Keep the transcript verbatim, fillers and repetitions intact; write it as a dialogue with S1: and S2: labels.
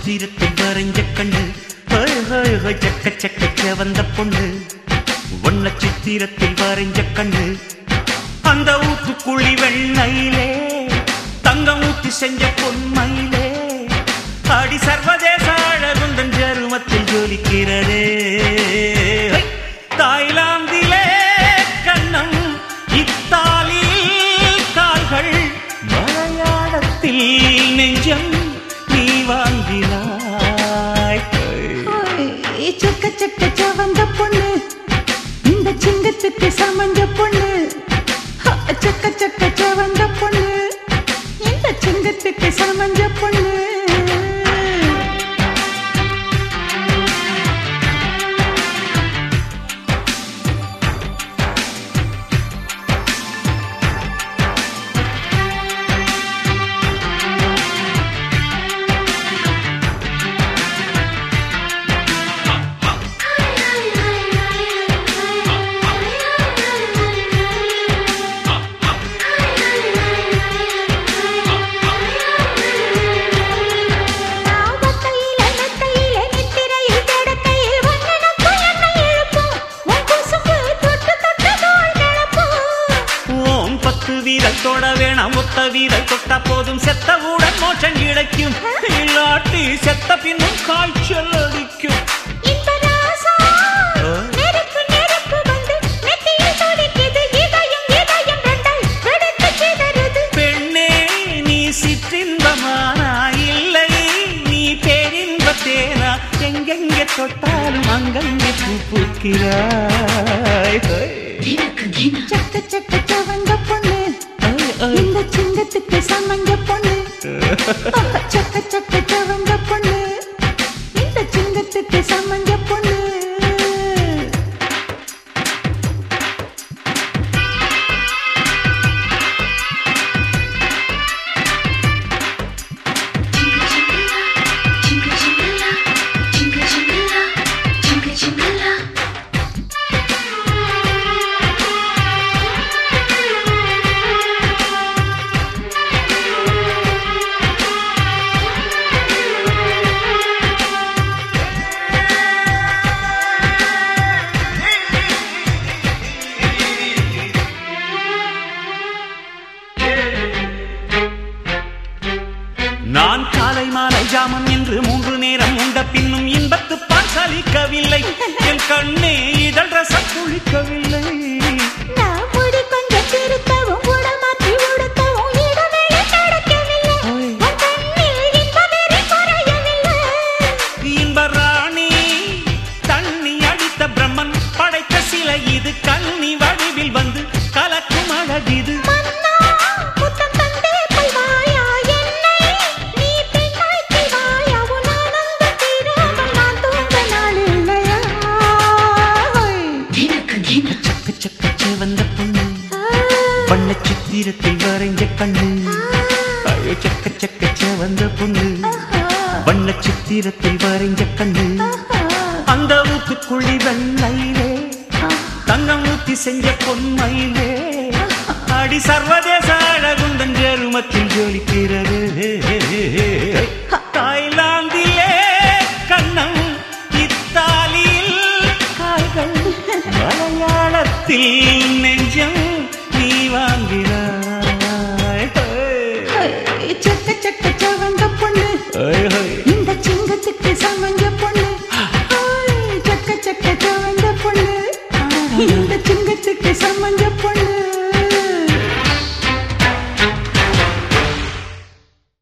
S1: சித்திரத்தில் வரைஞ்ச கண்ணு சக்க சக்க வந்த பொண்ணு வண்ண சித்திரத்தில் வரைஞ்ச கண்ணு அந்த ஊத்துக்குழி வெண்ணையிலே தங்கம் ஊத்தி செஞ்ச பொன்மையிலே அடி சர்வதேச அழகுந்தன் ஜருமத்தில் ஜொலிக்கிறதே தாய்லாந்திலே கண்ணம் இத்தாலியில் கால்கள் மலையாளத்தில் நெஞ்சம் நீ வாங்கினாய்
S2: சக்க சக்க சவந்த பொண்ணு இந்த சிங்கத்துக்கு சமஞ்ச பொண்ணு சக்க சக்க சவந்த பொண்ணு இந்த சிங்கத்துக்கு சமஞ்ச பொண்ணு
S1: வீரல் தொட வேணாம் ஒத்த வீரல் தொட்ட போதும் செத்தவுடன் மோட்சம் கிடைக்கும் இல்லாட்டி செத்த பின்னும் காய்ச்சல் அடிக்கும் பெண்ணே நீ சிற்றின்பமானா இல்லை நீ பேரின்பத்தேனா எங்கெங்கே தொட்டாலும் அங்கங்கே பூ பூக்கிறாய்
S2: சக்க சக்க சவந்த பொண்ணு இந்த சிங்கத்துக்கு சமஞ்ச பொண்ணு சக்க சக்க சவந்த பொண்ணு இந்த சிங்கத்துக்கு சமஞ்ச பொண்ணு
S1: நான் காலை மாலை ஜாமம் என்று மூன்று நேரம் உண்ட பின்னும் இன்பத்து பால் சலிக்கவில்லை என் கண்ணே இதழ் ரசம் குளிக்கவில்லை இன்ப ராணி தண்ணி அடித்த பிரம்மன் படைத்த சிலை இது கண்ணி வடிவில் வந்து கலக்கும் அழகிது வந்த பொண்ணு வண்ண சித்திரத்தில் வரைஞ்ச கண்ணு ஐயோ சக்க சக்க வந்த பொண்ணு வண்ண சித்திரத்தில் வரைஞ்ச கண்ணு அந்த ஊத்துக்குழி வெண்ணையிலே தங்கம் ஊத்தி செஞ்ச பொன்மையிலே அடி சர்வதேச அழகுந்தன் ஜெருமத்தில் ஜொலிக்கிறது